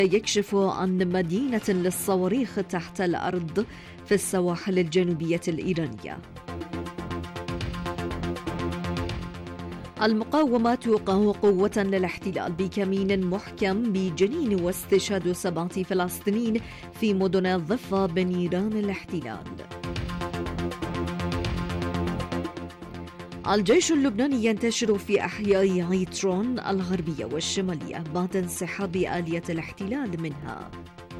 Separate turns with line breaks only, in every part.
يكشف عن مدينة للصواريخ تحت الأرض في السواحل الجنوبية الإيرانية. المقاومة توقع قوة للاحتلال بكمين محكم بجنين واستشهاد 7 فلسطينيين في مدن الضفة بنيران الاحتلال. الجيش اللبناني ينتشر في أحياء عيترون الغربية والشمالية بعد انسحاب آلية الاحتلال منها.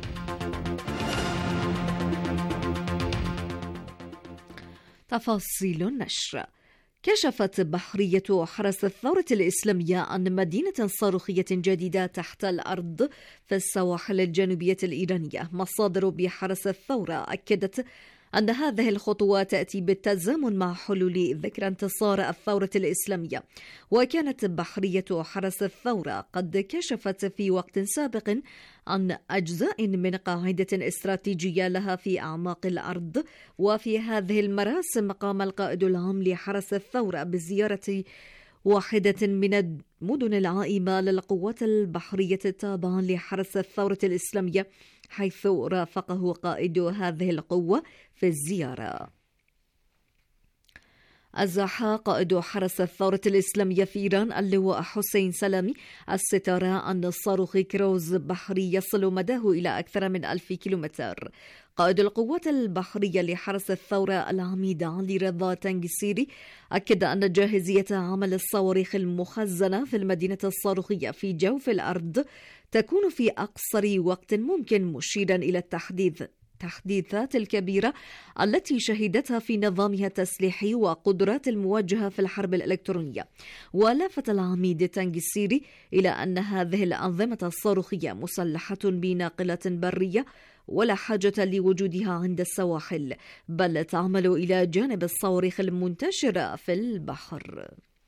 تفاصيل النشر. كشفت بحرية حرس الثورة الإسلامية عن مدينة صاروخية جديدة تحت الأرض في السواحل الجنوبية الإيرانية. مصادر بحرس الثورة أكدت أن هذه الخطوة تأتي بالتزامن مع حلول ذكرى انتصار الثورة الإسلامية. وكانت بحرية حرس الثورة قد كشفت في وقت سابق عن أجزاء من قاعدة استراتيجية لها في أعماق الأرض. وفي هذه المراسم قام القائد العام لحرس الثورة بزيارة واحدة من المدن العائمة للقوات البحرية التابعة لحرس الثورة الإسلامية، حيث رافقه قائد هذه القوة في الزيارة. أزاح قائد حرس الثورة الإسلامية في إيران اللواء حسين سلامي الستار عن صاروخ كروز بحري يصل مداه إلى أكثر من 1000 كيلومتر. قائد القوات البحرية لحرس الثورة العميد علي رضا تنجسيري أكد أن جاهزية عمل الصواريخ المخزنة في المدينة الصاروخية في جوف الأرض تكون في أقصر وقت ممكن، مشيرا إلى التحديثات الكبيرة التي شهدتها في نظامها التسليحي وقدرات المواجهة في الحرب الإلكترونية. ولافت العميد تنجسيري إلى أن هذه الأنظمة الصاروخية مسلحة بناقلة برية ولا حاجة لوجودها عند السواحل، بل تعمل إلى جانب الصواريخ المنتشرة في البحر.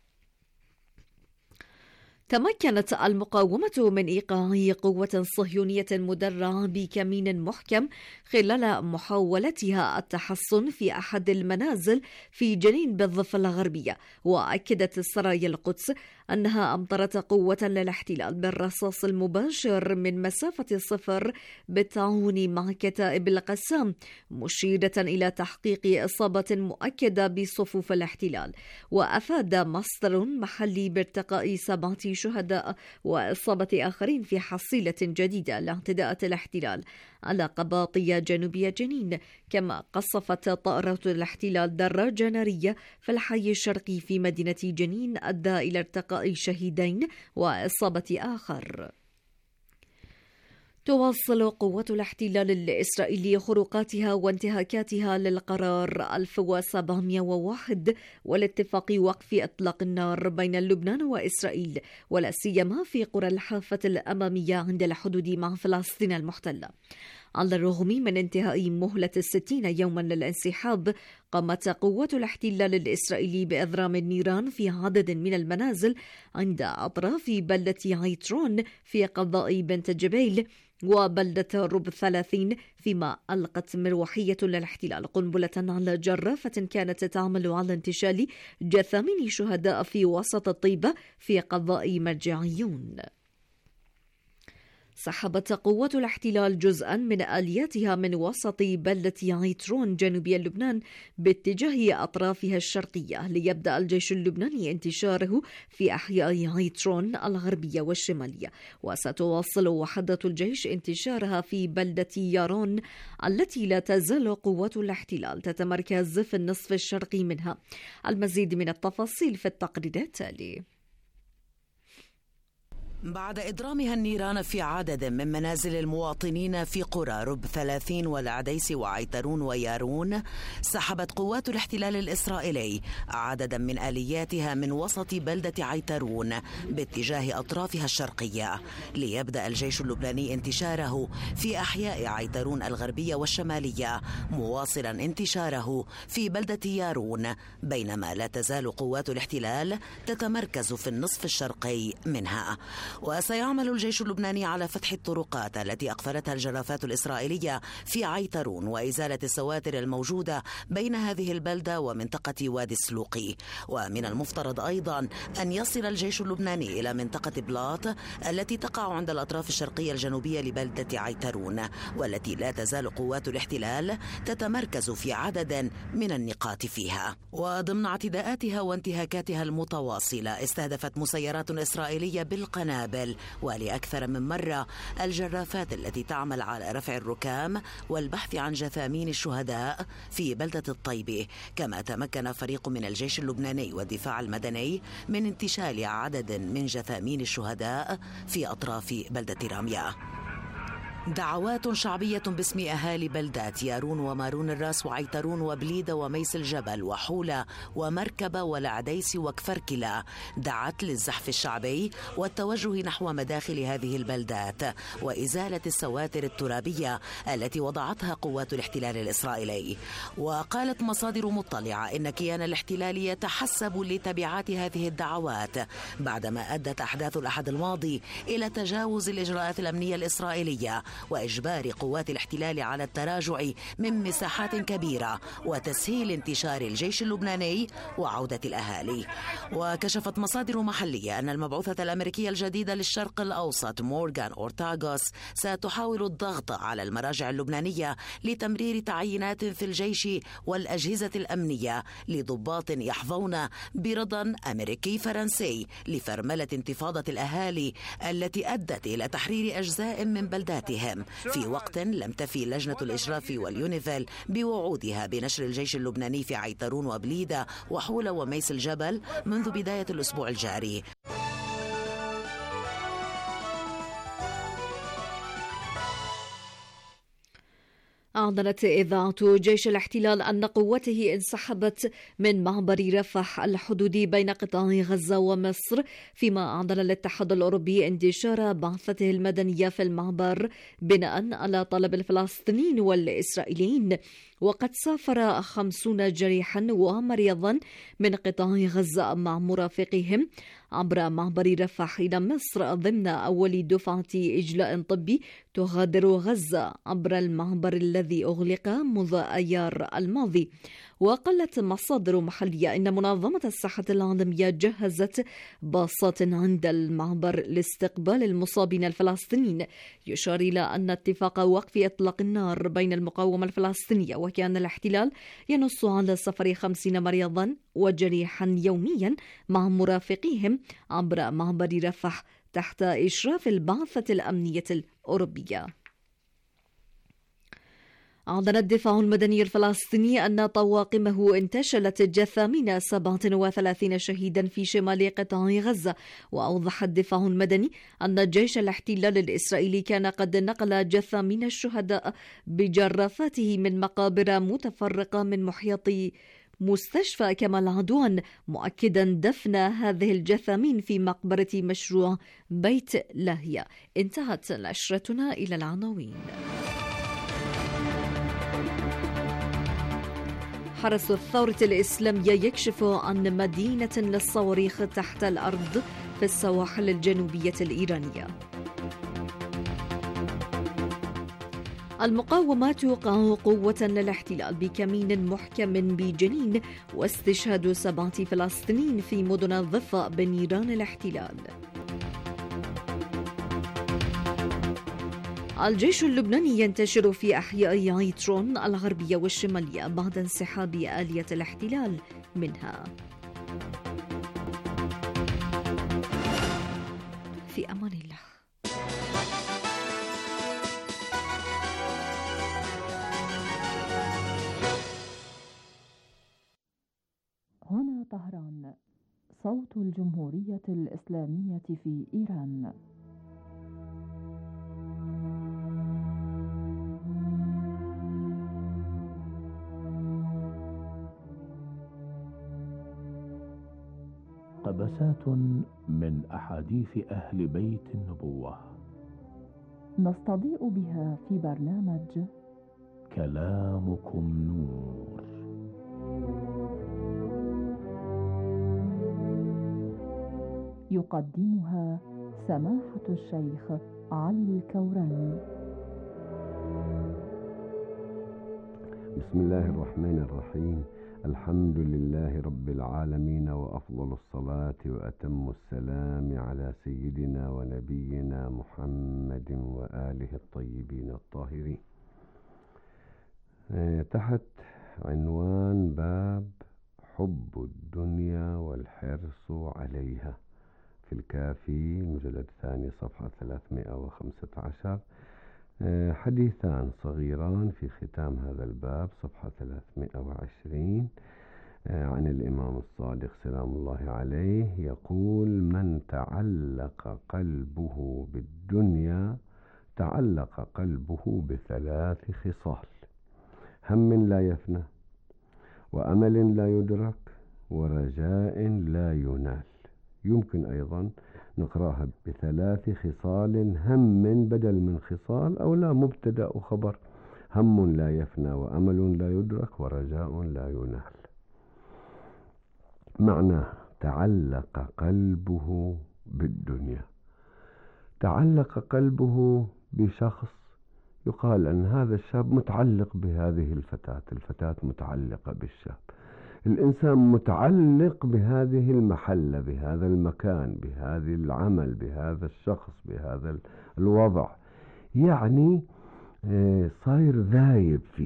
تمكنت المقاومة من إيقاع قوة صهيونية مدرعة بكمين محكم خلال محاولتها التحصن في أحد المنازل في جنين بالضفة الغربية. وأكدت سرايا القدس أنها أمطرت قوة للاحتلال بالرصاص المباشر من مسافة 0 بالتعاون مع كتائب القسام، مشيرة إلى تحقيق إصابة مؤكدة بصفوف الاحتلال. وأفاد مصدر محلي بارتقاء 7 شهداء وإصابة آخرين في حصيلة جديدة لاعتداءات الاحتلال على قباطية جنوبية جنين. كما قصفت طائرات الاحتلال دراجة نارية في الحي الشرقي في مدينة جنين أدى إلى ارتقاء شهيدين وإصابة آخر. تواصل قوات الاحتلال الإسرائيلي خروقاتها وانتهاكاتها للقرار 1701 والاتفاق وقف إطلاق النار بين لبنان وإسرائيل، ولا سيما في قرى الحافة الأمامية عند الحدود مع فلسطين المحتلة. على الرغم من انتهاء مهلة 60 يوما للانسحاب، قامت قوات الاحتلال الإسرائيلي بإضرام النيران في عدد من المنازل عند أطراف بلدة عيترون في قضاء بنت جبيل وبلدة رب 30، فيما ألقت مروحية للاحتلال قنبلة على جرافة كانت تعمل على انتشال جثامين شهداء في وسط الطيبة في قضاء مرجعيون. سحبت قوات الاحتلال جزءا من آلياتها من وسط بلدة عيترون جنوبي لبنان باتجاه أطرافها الشرقية، ليبدأ الجيش اللبناني انتشاره في أحياء عيترون الغربية والشمالية. وستواصل وحدة الجيش انتشارها في بلدة يارون التي لا تزال قوات الاحتلال تتمركز في النصف الشرقي منها. المزيد من التفاصيل في التقرير التالي.
بعد إضرامها النيران في عدد من منازل المواطنين في قرى رب 30 والعديس وعيترون ويارون، سحبت قوات الاحتلال الإسرائيلي عددا من آلياتها من وسط بلدة عيترون باتجاه أطرافها الشرقية، ليبدأ الجيش اللبناني انتشاره في أحياء عيترون الغربية والشمالية، مواصلا انتشاره في بلدة يارون، بينما لا تزال قوات الاحتلال تتمركز في النصف الشرقي منها. وسيعمل الجيش اللبناني على فتح الطرقات التي أقفلتها الجرافات الإسرائيلية في عيترون وإزالة السواتر الموجودة بين هذه البلدة ومنطقة وادي السلوقي. ومن المفترض أيضا أن يصل الجيش اللبناني إلى منطقة بلاط التي تقع عند الأطراف الشرقية الجنوبية لبلدة عيترون، والتي لا تزال قوات الاحتلال تتمركز في عدد من النقاط فيها. وضمن اعتداءاتها وانتهاكاتها المتواصلة استهدفت مسيرات إسرائيلية بالقنابل ولأكثر من مرة الجرافات التي تعمل على رفع الركام والبحث عن جثامين الشهداء في بلدة الطيبة. كما تمكن فريق من الجيش اللبناني والدفاع المدني من انتشال عدد من جثامين الشهداء في أطراف بلدة رامية. دعوات شعبية باسم أهالي بلدات يارون ومارون الراس وعيترون وبليدة وميس الجبل وحولة ومركبة والعديس وكفركلة دعت للزحف الشعبي والتوجه نحو مداخل هذه البلدات وإزالة السواتر الترابية التي وضعتها قوات الاحتلال الإسرائيلي. وقالت مصادر مطلعة إن كيان الاحتلال يتحسب لتبعات هذه الدعوات بعدما أدت أحداث الأحد الماضي إلى تجاوز الإجراءات الأمنية الإسرائيلية وإجبار قوات الاحتلال على التراجع من مساحات كبيرة وتسهيل انتشار الجيش اللبناني وعودة الأهالي. وكشفت مصادر محلية أن المبعوثة الأمريكية الجديدة للشرق الأوسط مورغان أورتاغوس ستحاول الضغط على المراجع اللبنانية لتمرير تعيينات في الجيش والأجهزة الأمنية لضباط يحظون برضا أمريكي فرنسي لفرملة انتفاضة الأهالي التي أدت إلى تحرير أجزاء من بلداتهم، في وقت لم تفي لجنة الإشراف واليونيفيل بوعودها بنشر الجيش اللبناني في عيترون وبليدة وحولة وميس الجبل منذ بداية الأسبوع الجاري.
أعلنت إذاعة جيش الاحتلال أن قوته انسحبت من معبر رفح الحدودي بين قطاع غزة ومصر، فيما أعلن الاتحاد الأوروبي انتشار بعثته المدنية في المعبر بناء على طلب الفلسطينيين والإسرائيليين. وقد سافر 50 جريحا ومريضا من قطاع غزة مع مرافقهم عبر معبر رفح إلى مصر ضمن أول دفعة إجلاء طبي تغادر غزة عبر المعبر الذي أغلق منذ أيار الماضي. وقالت مصادر محلية إن منظمة الصحة العالمية جهزت باصات عند المعبر لاستقبال المصابين الفلسطينيين، يشار إلى أن اتفاق وقف إطلاق النار بين المقاومة الفلسطينية وكيان الاحتلال ينص على سفر 50 مريضا وجريحا يوميا مع مرافقيهم عبر معبر رفح تحت إشراف البعثة الأمنية الأوروبية. أعلن الدفاع المدني الفلسطيني أن طواقمه انتشلت جثامين 37 شهيدا في شمال قطاع غزة. وأوضح الدفاع المدني أن جيش الاحتلال الإسرائيلي كان قد نقل جثامين الشهداء بجرافاته من مقابر متفرقة من محيط مستشفى كمال عدوان، مؤكدا دفن هذه الجثامين في مقبرة مشروع بيت لاهيا. انتهت نشرتنا إلى العناوين. حرس الثورة الإسلامية يكشف عن مدينة للصواريخ تحت الأرض في السواحل الجنوبية الإيرانية. المقاومة توقع قوة للاحتلال بكمين محكم بجنين واستشهاد 7 فلسطينيين في مدن الضفة بنيران الاحتلال. الجيش اللبناني ينتشر في أحياء عيترون الغربية والشمالية بعد انسحاب آلية الاحتلال منها. في أمان الله.
هنا طهران، صوت الجمهورية الإسلامية في إيران.
قبسات من أحاديث أهل بيت النبوة
نستضيء بها في برنامج
كلامكم نور.
يقدمها سماحة الشيخ علي الكوراني.
بسم الله الرحمن الرحيم. الحمد لله رب العالمين، وأفضل الصلاة وأتم السلام على سيدنا ونبينا محمد وآله الطيبين الطاهرين. تحت عنوان باب حب الدنيا والحرص عليها في الكافي المجلد الثاني صفحة 315 حديثان صغيران في ختام هذا الباب صفحة 320 عن الإمام الصادق سلام الله عليه يقول: من تعلق قلبه بالدنيا تعلق قلبه بثلاث خصال: هم لا يفنى، وأمل لا يدرك، ورجاء لا ينال. يمكن أيضا نقرأها بثلاث خصال هم بدل من خصال، أو لا، مبتدأ وخبر: هم لا يفنى، وأمل لا يدرك، ورجاء لا ينال. معنى تعلق قلبه بالدنيا: تعلق قلبه بشخص، يقال أن هذا الشاب متعلق بهذه الفتاة متعلقة بالشاب، الإنسان متعلق بهذه المحلة، بهذا المكان، بهذا العمل، بهذا الشخص، بهذا الوضع، يعني صاير ذايب فيه،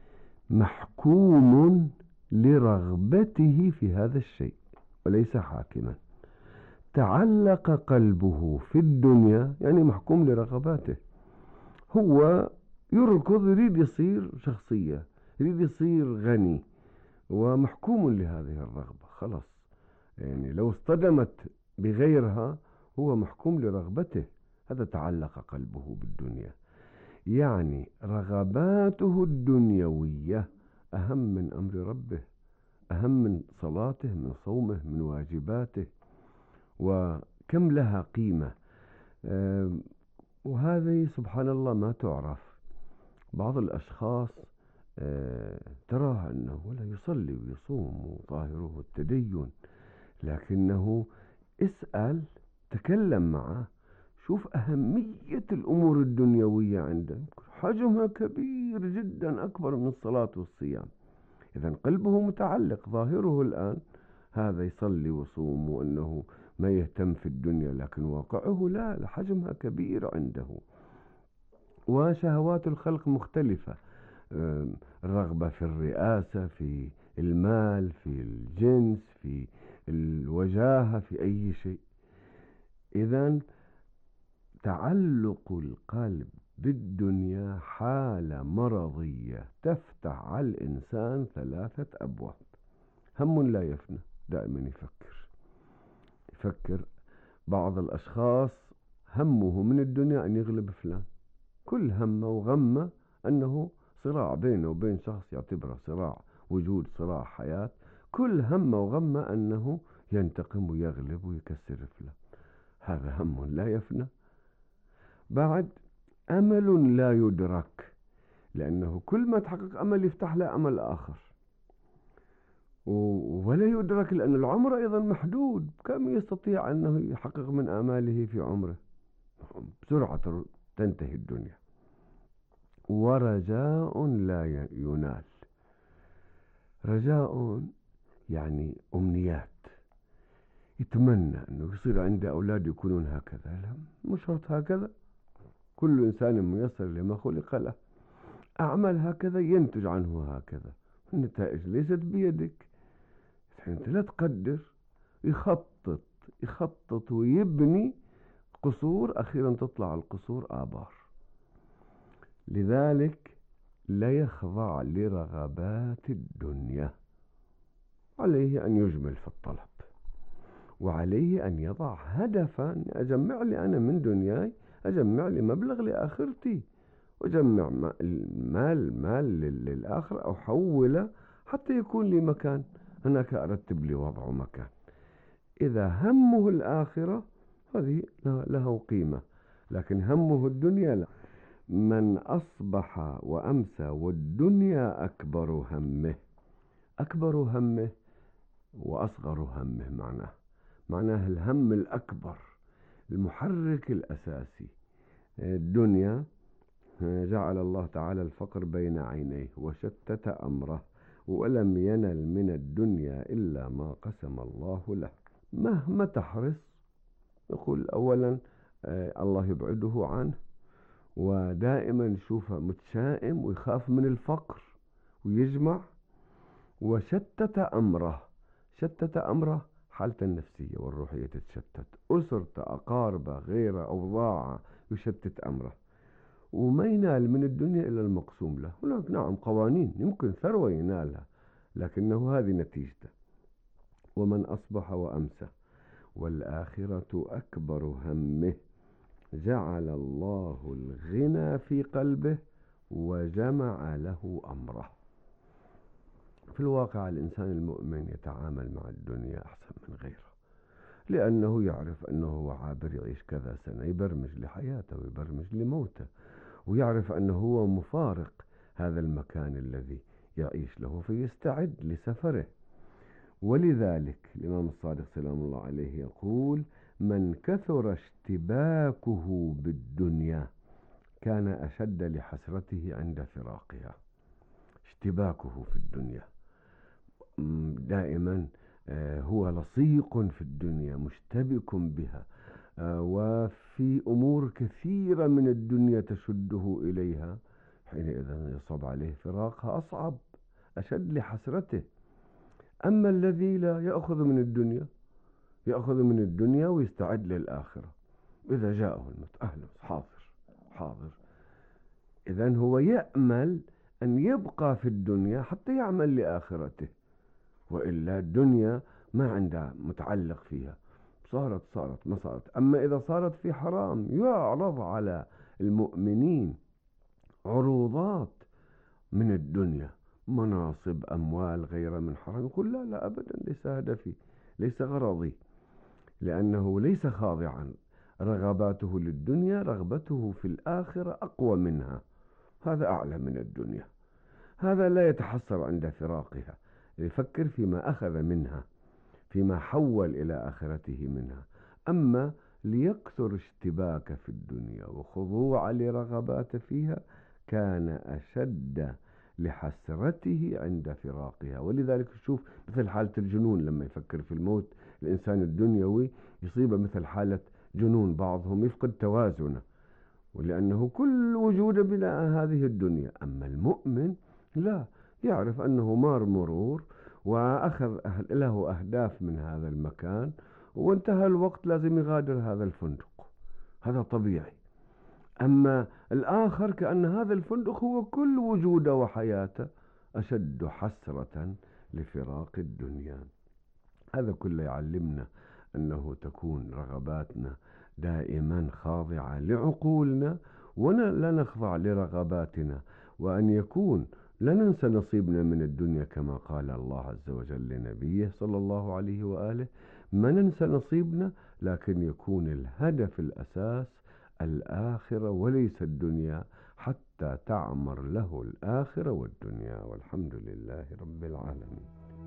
محكوم لرغبته في هذا الشيء وليس حاكما. تعلق قلبه في الدنيا يعني محكوم لرغباته، هو يركض، يريد يصير شخصية، يريد يصير غني، ومحكوم لهذه الرغبة. خلاص، يعني لو اصطدمت بغيرها هو محكوم لرغبته. هذا تعلق قلبه بالدنيا، يعني رغباته الدنيوية أهم من أمر ربه، أهم من صلاته، من صومه، من واجباته، وكم لها قيمة. وهذه سبحان الله ما تعرف. بعض الأشخاص تراه أنه لا يصلي ويصوم وظاهره التدين، لكنه اسأل، تكلم معه، شوف أهمية الأمور الدنيوية عنده، حجمها كبير جدا، أكبر من الصلاة والصيام. إذن قلبه متعلق، ظاهره الآن هذا يصلي وصوم وأنه ما يهتم في الدنيا، لكن واقعه لا، حجمها كبير عنده. وشهوات الخلق مختلفة: الرغبة في الرئاسة، في المال، في الجنس، في الوجاهة، في أي شيء. إذن تعلق القلب بالدنيا حالة مرضية تفتح على الإنسان ثلاثة أبواب: هم لا يفنى، دائما يفكر. بعض الأشخاص همه من الدنيا أن يغلب فلان، كل همه وغمه أنه صراع بينه وبين شخص يعتبره صراع وجود، صراع حياة، كل همه وغمه أنه ينتقم ويغلب ويكسر فلان. هذا هم لا يفنى. بعد أمل لا يدرك، لأنه كل ما تحقق أمل يفتح له أمل آخر، ولا يدرك، لأن العمر أيضا محدود، كم يستطيع أنه يحقق من آماله في عمره؟ بسرعة تنتهي الدنيا. ورجاء لا ينال، رجاء يعني أمنيات، يتمنى أنه يصير عنده أولاد يكونون هكذا. لا، مش شرط هكذا، كل إنسان ميسر لما خلق له. أعمل هكذا ينتج عنه هكذا، النتائج ليست بيدك. أنت لا تقدر، يخطط ويبني قصور، أخيرا تطلع القصور آبار. لذلك لا يخضع لرغبات الدنيا، عليه أن يجمل في الطلب، وعليه أن يضع هدفا: أجمع لي أنا من دنياي، أجمع لي مبلغ لآخرتي، وأجمع مال للآخرة، أو حوله حتى يكون لي مكان هناك، أرتب لي وضع مكان. إذا همه الآخرة هذه له قيمة، لكن همه الدنيا لا. من أصبح وأمسى والدنيا أكبر همه وأصغر همه، معناه الهم الأكبر المحرك الأساسي. الدنيا جعل الله تعالى الفقر بين عينيه وشتت أمره، ولم ينل من الدنيا إلا ما قسم الله له. مهما تحرص، يقول أولا الله يبعده عنه، ودائما شوفه متشائم ويخاف من الفقر ويجمع، وشتت أمره. شتت أمره حالته النفسية والروحية تتشتت، أسرته أقاربه غيره أوضاعه يشتت أمره، وما ينال من الدنيا إلا المقسوم له. هناك نعم قوانين، يمكن ثروة ينالها، لكنه هذه نتيجته. ومن أصبح وأمسى والآخرة أكبر همه جعل الله الغنى في قلبه وجمع له أمره. في الواقع الإنسان المؤمن يتعامل مع الدنيا أحسن من غيره، لأنه يعرف أنه هو عابر يعيش كذا سنة، يبرمج لحياته ويبرمج لموته، ويعرف أنه هو مفارق هذا المكان الذي يعيش له، فيستعد لسفره. ولذلك الإمام الصادق سلام الله عليه يقول: من كثر اشتباكه بالدنيا كان أشد لحسرته عند فراقها. اشتباكه في الدنيا دائما هو لصيق في الدنيا، مشتبك بها، وفي أمور كثيرة من الدنيا تشده إليها، حينئذ يصعب عليه فراقها، أصعب أشد لحسرته. أما الذي لا يأخذ من الدنيا، يأخذ من الدنيا ويستعد للآخرة، إذا جاءه الموت أهلا حاضر. إذن هو يأمل أن يبقى في الدنيا حتى يعمل لآخرته، وإلا الدنيا ما عندها متعلق فيها، صارت ما صارت. أما إذا صارت في حرام يعرض على المؤمنين عروضات من الدنيا، مناصب، أموال، غير من حرام، يقول لا أبدا، ليس هدفي، ليس غرضي، لأنه ليس خاضعا. رغباته للدنيا، رغبته في الآخرة أقوى منها، هذا أعلى من الدنيا. هذا لا يتحسر عند فراقها، يفكر فيما أخذ منها، فيما حول إلى آخرته منها. أما ليكثر اشتباك في الدنيا وخضوع لرغبات فيها كان أشد لحسرته عند فراقها. ولذلك شوف مثل حالة الجنون، لما يفكر في الموت الإنسان الدنيوي يصيبه مثل حالة جنون، بعضهم يفقد توازنه، ولأنه كل وجوده بلا هذه الدنيا. أما المؤمن لا، يعرف أنه مار مرور وأخذ له أهداف من هذا المكان، وانتهى الوقت لازم يغادر هذا الفندق، هذا طبيعي. أما الآخر كأن هذا الفندق هو كل وجوده وحياته، أشد حسرة لفراق الدنيا. هذا كله يعلمنا أنه تكون رغباتنا دائما خاضعة لعقولنا، ولا نخضع لرغباتنا، وأن يكون لا ننسى نصيبنا من الدنيا، كما قال الله عز وجل لنبيه صلى الله عليه وآله: ما ننسى نصيبنا، لكن يكون الهدف الأساس الآخرة وليس الدنيا، حتى تعمر له الآخرة والدنيا. والحمد لله رب العالمين.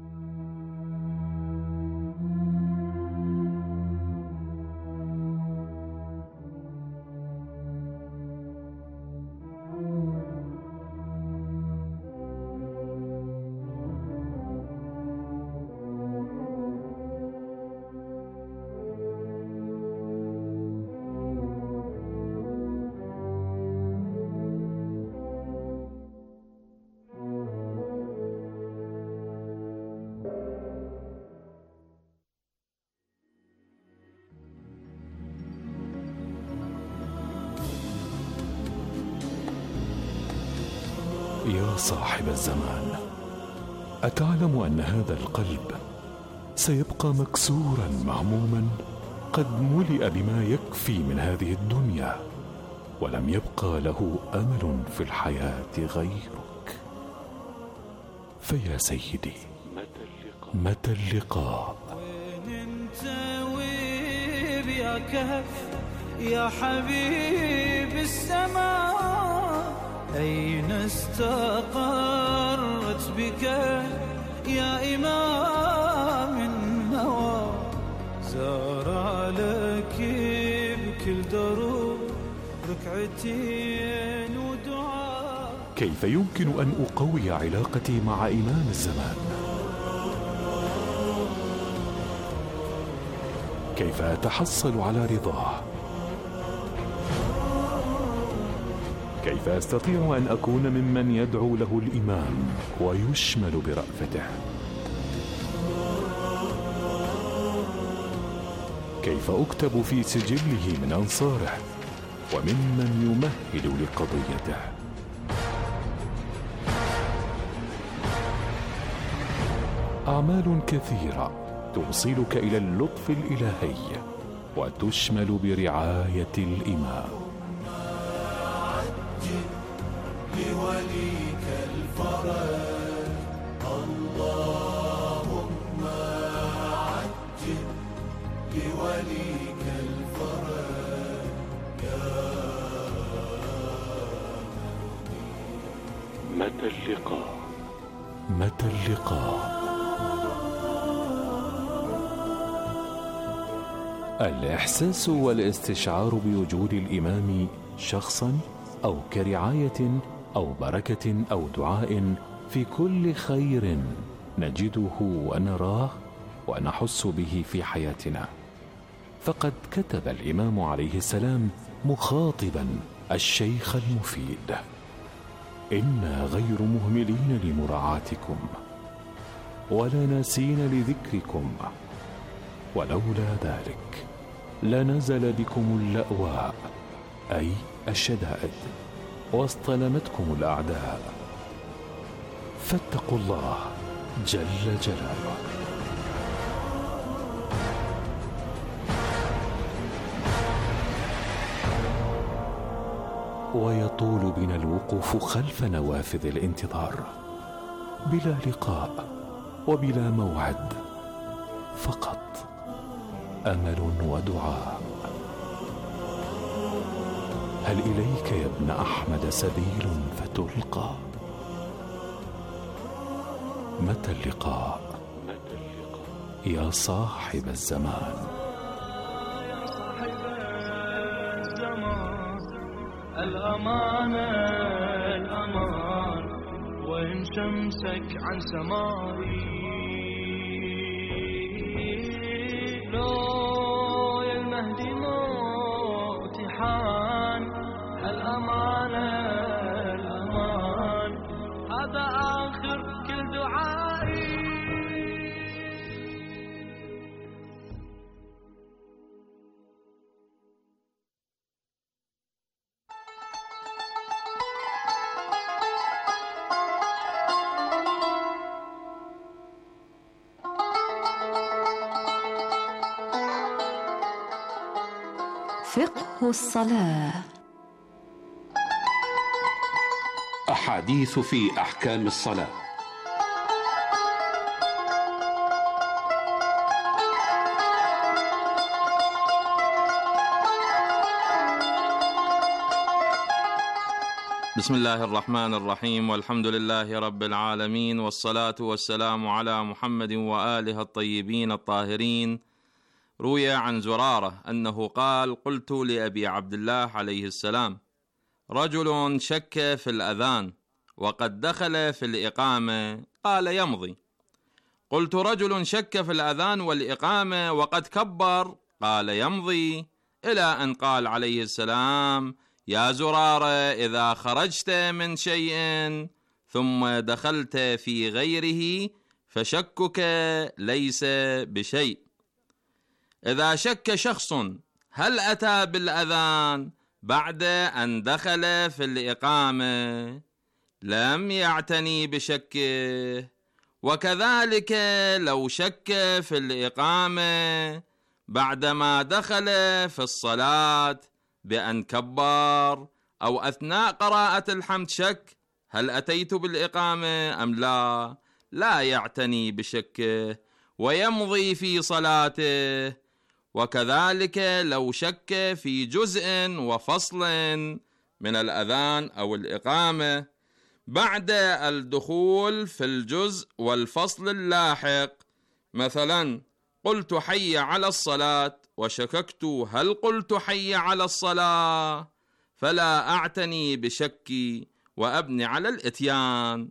يا صاحب الزمان، أتعلم أن هذا القلب سيبقى مكسورا مهموما، قد ملئ بما يكفي من هذه الدنيا، ولم يبقى له أمل في الحياة غيرك. فيا سيدي، متى اللقاء؟
وين انت ويب يا كهف يا حبيب السماء؟ أين استقرت بك يا إمام النوى؟ زار لك ركعتين ودعاء.
كيف يمكن أن أقوي علاقتي مع إمام الزمان؟ كيف أتحصل على رضاه؟ كيف أستطيع أن أكون ممن يدعو له الإمام ويشمل برأفته؟ كيف أكتب في سجله من أنصاره وممن يمهد لقضيته؟ أعمال كثيرة توصلك إلى اللطف الإلهي وتشمل برعاية الإمام.
لوليك الفرج اللهم عجل لوليك الفرج يا
متى اللقاء؟ متى اللقاء؟ الإحساس والاستشعار بوجود الإمام شخصا أو كرعاية أو بركة أو دعاء في كل خير نجده ونراه ونحس به في حياتنا. فقد كتب الإمام عليه السلام مخاطبا الشيخ المفيد: إنا غير مهملين لمراعاتكم ولا ناسين لذكركم، ولولا ذلك لنزل بكم اللأواء أي الشدائد واصطلمتكم الأعداء، فاتقوا الله جل جلاله. ويطول بنا الوقوف خلف نوافذ الانتظار بلا لقاء وبلا موعد، فقط أمل ودعاء. هل إليك يا ابن أحمد سبيل فتلقى؟ متى اللقاء يا صاحب الزمان؟
يا صاحب الزمان الأمانة الأمان، وإن شمسك عن سمائي لو يا المهدي موت حان. الأمانة الأمان هذا آخر كل دعائي.
فقه الصلاة.
أحاديث في أحكام الصلاة.
بسم الله الرحمن الرحيم، والحمد لله رب العالمين، والصلاة والسلام على محمد وآله الطيبين الطاهرين. روي عن زرارة أنه قال: قلت لأبي عبد الله عليه السلام: رجل شك في الأذان وقد دخل في الإقامة، قال: يمضي. قلت: رجل شك في الأذان والإقامة وقد كبر، قال: يمضي. إلى أن قال عليه السلام: يا زرارة، إذا خرجت من شيء ثم دخلت في غيره فشكك ليس بشيء. إذا شك شخص هل أتى بالأذان بعد أن دخل في الإقامة لم يعتني بشكه، وكذلك لو شك في الإقامة بعدما دخل في الصلاة بأن كبر أو أثناء قراءة الحمد شك هل أتيت بالإقامة أم لا، لا يعتني بشكه ويمضي في صلاته. وكذلك لو شك في جزء وفصل من الأذان أو الإقامة بعد الدخول في الجزء والفصل اللاحق، مثلا قلت حي على الصلاة وشككت هل قلت حي على الصلاة، فلا أعتني بشكي وأبني على الإتيان.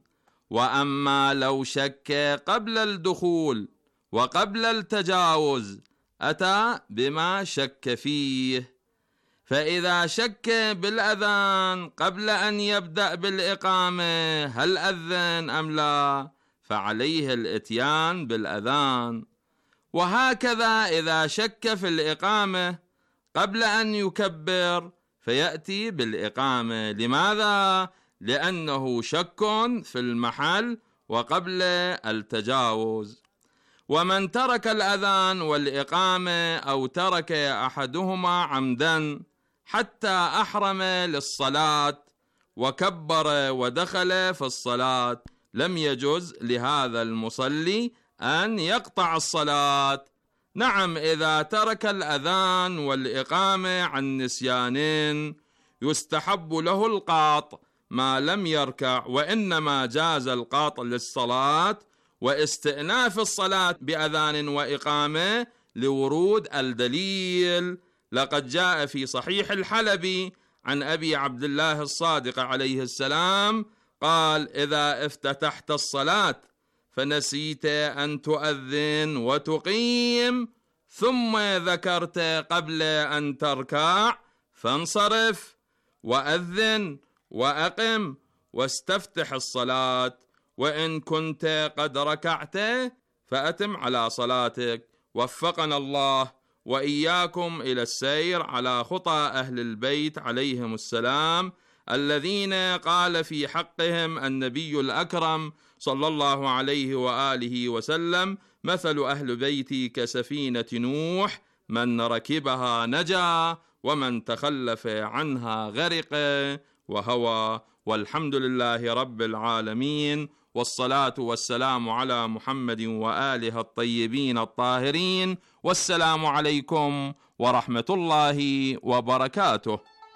وأما لو شك قبل الدخول وقبل التجاوز أتى بما شك فيه. فإذا شك بالأذان قبل أن يبدأ بالإقامة هل أذن أم لا، فعليه الإتيان بالأذان. وهكذا إذا شك في الإقامة قبل أن يكبر فيأتي بالإقامة. لماذا؟ لأنه شك في المحل وقبل التجاوز. ومن ترك الأذان والإقامة أو ترك أحدهما عمدا حتى أحرم للصلاة وكبر ودخل في الصلاة لم يجوز لهذا المصلي أن يقطع الصلاة. نعم، إذا ترك الأذان والإقامة عن نسيان يستحب له القاط ما لم يركع، وإنما جاز القاط للصلاة واستئناف الصلاة بأذان وإقامة لورود الدليل. لقد جاء في صحيح الحلبي عن أبي عبد الله الصادق عليه السلام قال: إذا افتتحت الصلاة فنسيت أن تؤذن وتقيم ثم ذكرت قبل أن تركع فانصرف وأذن وأقم واستفتح الصلاة، وإن كنت قد ركعت فأتم على صلاتك. وفقنا الله وإياكم إلى السير على خطى أهل البيت عليهم السلام الذين قال في حقهم النبي الأكرم صلى الله عليه وآله وسلم: مثل أهل بيتي كسفينة نوح، من ركبها نجا ومن تخلف عنها غرق وهوى. والحمد لله رب العالمين، والصلاة والسلام على محمد وآله الطيبين الطاهرين، والسلام عليكم ورحمة الله وبركاته.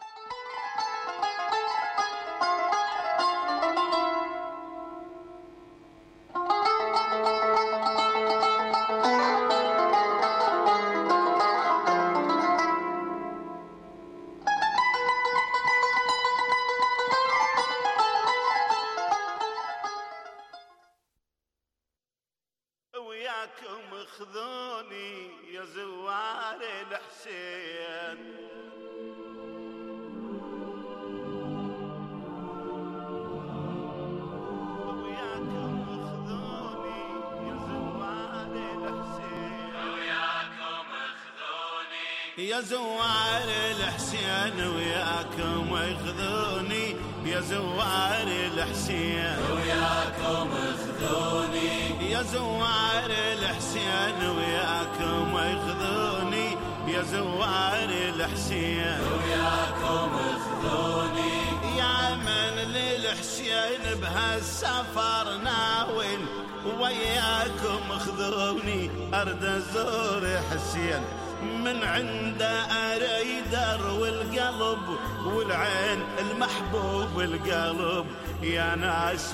خذوني يا زوار الحسين، وياكم خذوني يا زوار الحسين، وياكم خذوني يا زوار الحسين، وياكم خذوني يا زوار الحسين، وياكم خذوني يا زوار الحسين، وياكم ياخذوني يا زوار الحسين، وياكم ياخذوني يا من للحسين بهالسفر ناوين، وياكم خذوني أرد أزور حسين، من عنده أريد أروي القلب والعين المحبوب القلب، يا ناس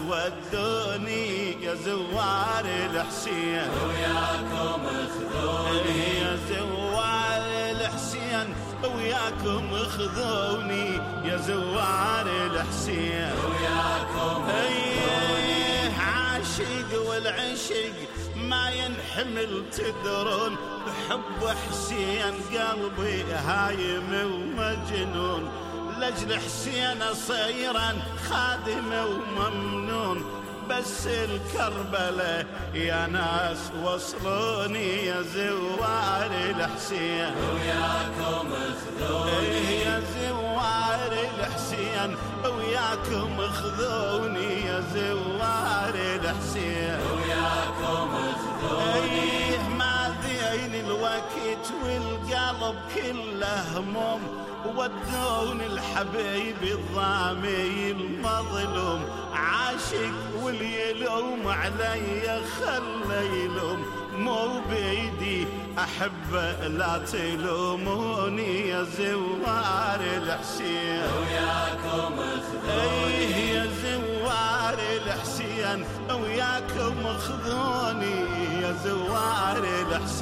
ودوني يا زوار الحسين، وياكم خذوني يا زوار الحسين، وياكم خذوني يا زوار الحسين، وياكم خذوني. عاشق والعشق ما ينحمل تدرون، بحب حسين قلبي هايم ومجنون، لأجل حسين صيرا خادم وممنون، بس الكربلة يا ناس وصلوني يا زوار الحسين، وياكم خذوني يا زوار الحسين، وياكم خذوني يا زوار الحسين، وياكم خذوني. ما ذين الوقت والقلب كله هموم، ودوني الحبيب الضامي المظلوم، عاشق واليلوم علي خلي يلوم، مو بيدي أحبه لا تلوموني يا زوار الحسين، وياكم خذوني يا زوار الحسين، وياكم خذوني يا زوار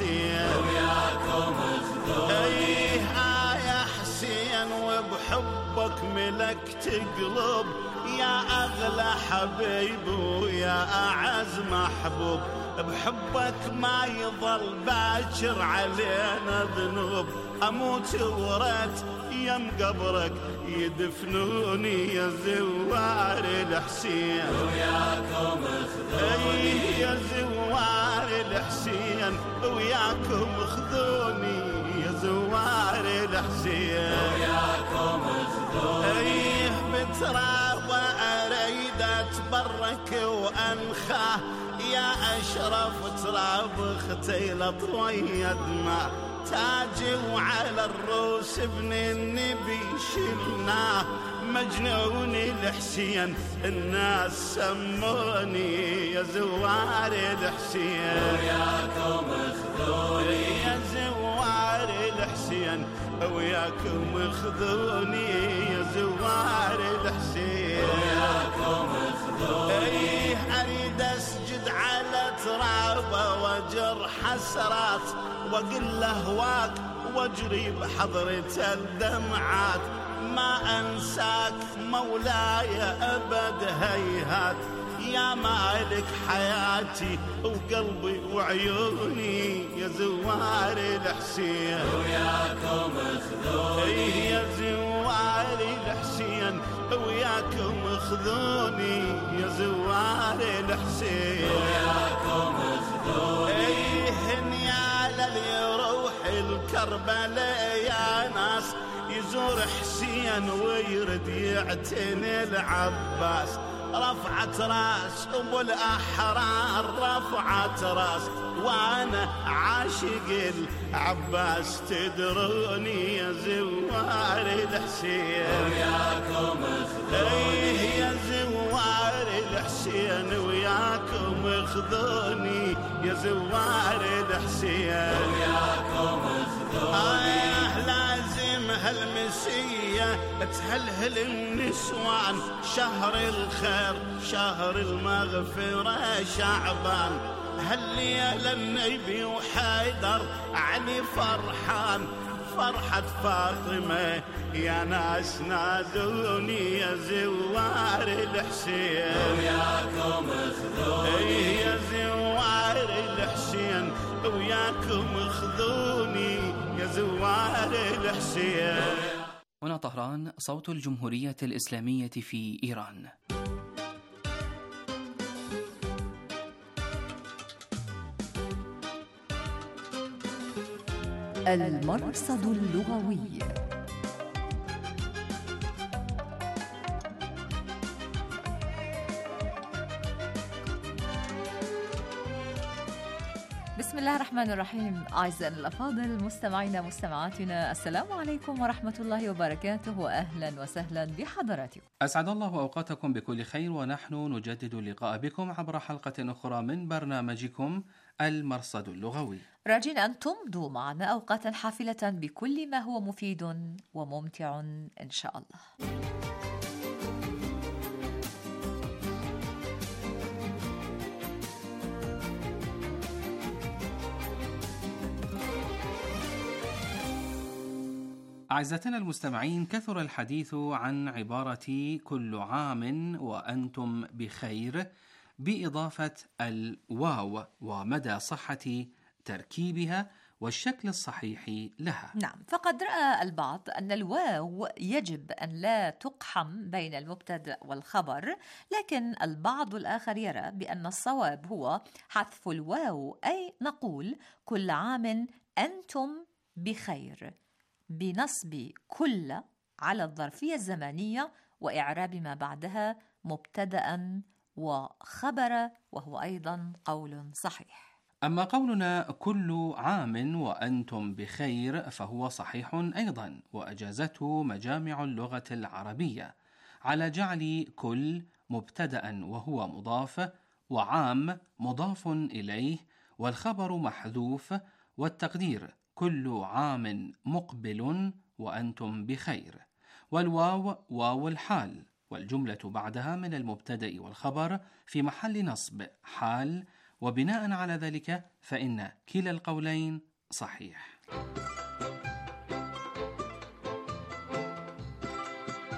الحسين، وياكم خذوني. يا حسين وبحب حبك ملك تقلب يا أغلى حبيب ويا أعز محبوب بحبك ما يظل باكر علينا ذنوب أموت ورث يم قبرك يدفنوني يا زوار الحسين
وياكم خذوني
يا زوار الحسين وياكم خذوني يا زوار الحسين
وياكم خذوني
بترابة أريد أتبرك وأنخاه يا أشرف تراب اختي لطوية دماء تاجي وعلى الروس ابن النبي شلناه مجنون الحسين الناس سموني يا زوار الحسين
وياكم خذوني
يا زوار الحسين وياكم خذوني يا زوار الحسين
وياكم خذوني
أريد أسجد على ترابه وجر حسرات وقل له هواك واجري بحضرة الدمعات ما أنساك مولاي أبد هيهات يا مالك حياتي وقلبي وعيوني يا زوار الحسين
وياكم خذوني
يا زوار الحسين وياكم خذوني يا زوار الحسين
وياكم خذوني
يا للي روح الكربلاء يا ناس يزور حسين ويرد يعتني العباس رفعت راس ابو الاحرار رفعت راس وانا عاشق العباس تدروني يا زوار الحسين
وياكم خذوني
يا زوار الحسين وياكم خذوني يا زوار الحسين
وياكم خذوني
لازم هالمسية تهلهل النسوان شهر الخير شهر المغفرة شعبان هالليلة النبي وحيدر علي فرحان فرحة فاطمة يا ناس نادوني يا زوار الحسين
وياكم خذوني
يا زوار الحسين وياكم خذوني يا زوار الحسين.
هنا طهران، صوت الجمهورية الإسلامية في إيران.
المرصد اللغوي.
بسم الله الرحمن الرحيم. أعزائنا الأفاضل مستمعينا مستمعاتنا، السلام عليكم ورحمة الله وبركاته، وأهلا وسهلا بحضراتكم.
أسعد الله أوقاتكم بكل خير، ونحن نجدد اللقاء بكم عبر حلقة أخرى من برنامجكم المرصد اللغوي،
راجين أن تمضوا معنا أوقاتا حافلة بكل ما هو مفيد وممتع إن شاء الله.
أعزائنا المستمعين، كثر الحديث عن عبارة كل عام وأنتم بخير بإضافة الواو ومدى صحة تركيبها والشكل الصحيح لها.
نعم، فقد رأى البعض أن الواو يجب أن لا تقحم بين المبتدأ والخبر، لكن البعض الآخر يرى بأن الصواب هو حذف الواو، أي نقول كل عام أنتم بخير، بنصب كل على الظرفية الزمانية وإعراب ما بعدها مبتدأ وخبر، وهو أيضا قول صحيح.
أما قولنا كل عام وأنتم بخير فهو صحيح أيضا، وأجازته مجامع اللغة العربية على جعل كل مبتدأ وهو مضاف، وعام مضاف إليه، والخبر محذوف، والتقدير كل عام مقبل وأنتم بخير، والواو واو الحال، والجملة بعدها من المبتدأ والخبر في محل نصب حال، وبناء على ذلك فإن كلا القولين صحيح.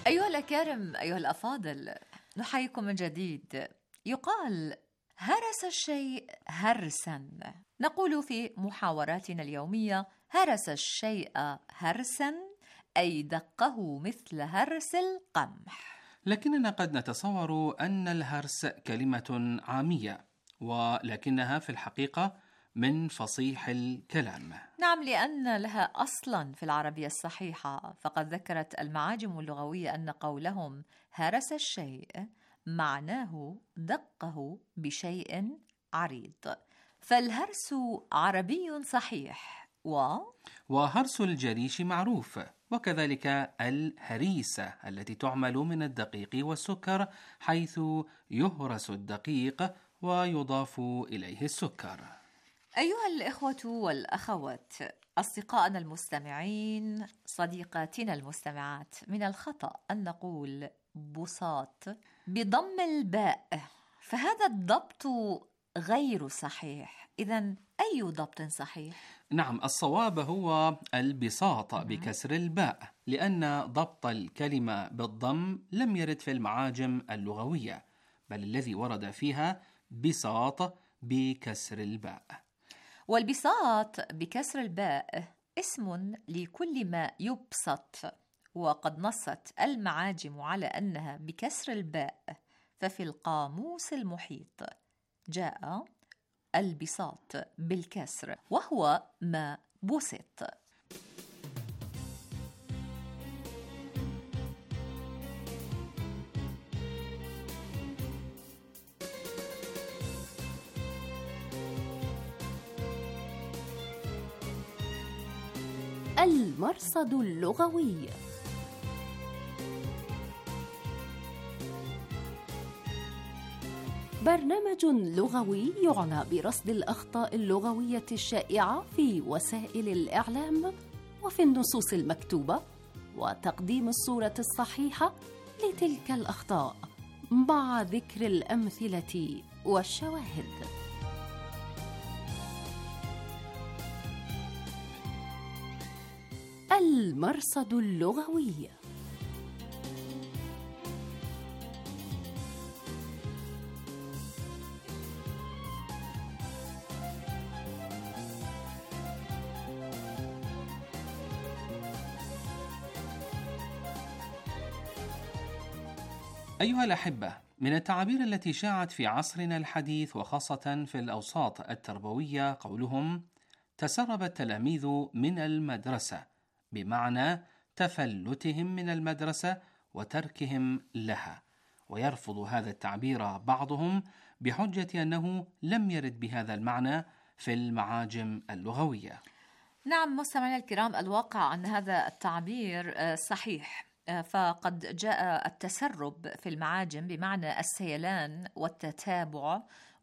أيها الأكارم، أيها الأفاضل، نحييكم من جديد. يقال هرس الشيء هرسا. نقول في محاوراتنا اليومية هرس الشيء هرسا، أي دقه مثل هرس القمح.
لكننا قد نتصور أن الهرس كلمة عامية، ولكنها في الحقيقة من فصيح الكلام.
نعم، لأن لها أصلا في العربية الصحيحة، فقد ذكرت المعاجم اللغوية أن قولهم هرس الشيء معناه دقه بشيء عريض، فالهرس عربي صحيح.
وهرس الجريش معروف، وكذلك الهريسة التي تعمل من الدقيق والسكر، حيث يهرس الدقيق ويضاف إليه السكر.
أيها الإخوة والأخوات، أصدقائنا المستمعين، صديقاتنا المستمعات، من الخطأ أن نقول بساط بضم الباء، فهذا الضبط غير صحيح. إذن أي ضبط صحيح؟
نعم، الصواب هو البساط بكسر الباء، لأن ضبط الكلمة بالضم لم يرد في المعاجم اللغوية، بل الذي ورد فيها بساط بكسر الباء.
والبساط بكسر الباء اسم لكل ما يبسط، وقد نصت المعاجم على أنها بكسر الباء، ففي القاموس المحيط جاء البساط بالكسر وهو ما بسط.
المرصد اللغوي. برنامج لغوي يعنى برصد الأخطاء اللغوية الشائعة في وسائل الإعلام وفي النصوص المكتوبة، وتقديم الصورة الصحيحة لتلك الأخطاء مع ذكر الأمثلة والشواهد. المرصد اللغوي.
أيها الأحبة، من التعابير التي شاعت في عصرنا الحديث وخاصة في الأوساط التربوية قولهم تسرب التلاميذ من المدرسة، بمعنى تفلتهم من المدرسة وتركهم لها، ويرفض هذا التعبير بعضهم بحجة أنه لم يرد بهذا المعنى في المعاجم اللغوية.
نعم مستمعينا الكرام، الواقع أن هذا التعبير صحيح، فقد جاء التسرب في المعاجم بمعنى السيلان والتتابع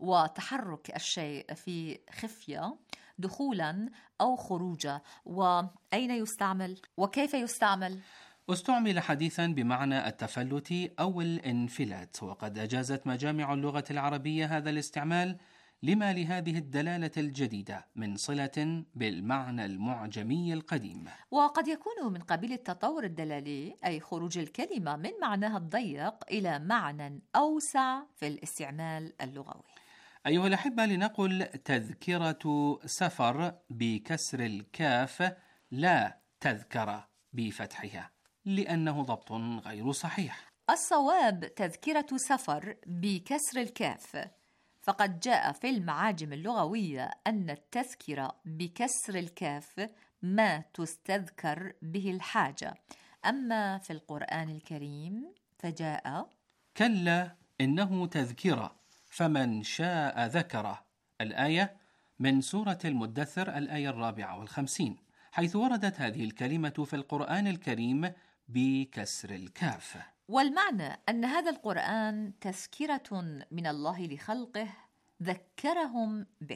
وتحرك الشيء في خفية دخولا أو خروجا. وأين يستعمل وكيف يستعمل؟
استعمل حديثا بمعنى التفلت أو الانفلات، وقد أجازت مجامع اللغة العربية هذا الاستعمال لما لهذه الدلالة الجديدة من صلة بالمعنى المعجمي القديم.
وقد يكون من قبيل التطور الدلالي، أي خروج الكلمة من معناها الضيق إلى معنى أوسع في الاستعمال اللغوي.
أيها الأحبة، لنقل تذكرة سفر بكسر الكاف لا تذكر بفتحها، لأنه ضبط غير صحيح.
الصواب تذكرة سفر بكسر الكاف، فقد جاء في المعاجم اللغوية أن التذكرة بكسر الكاف ما تستذكر به الحاجة، أما في القرآن الكريم فجاء
كلا إنه تذكرة فمن شاء ذكره، الآية من سورة المدثر الآية 54، حيث وردت هذه الكلمة في القرآن الكريم بكسر الكاف.
والمعنى أن هذا القرآن تذكرة من الله لخلقه ذكرهم به.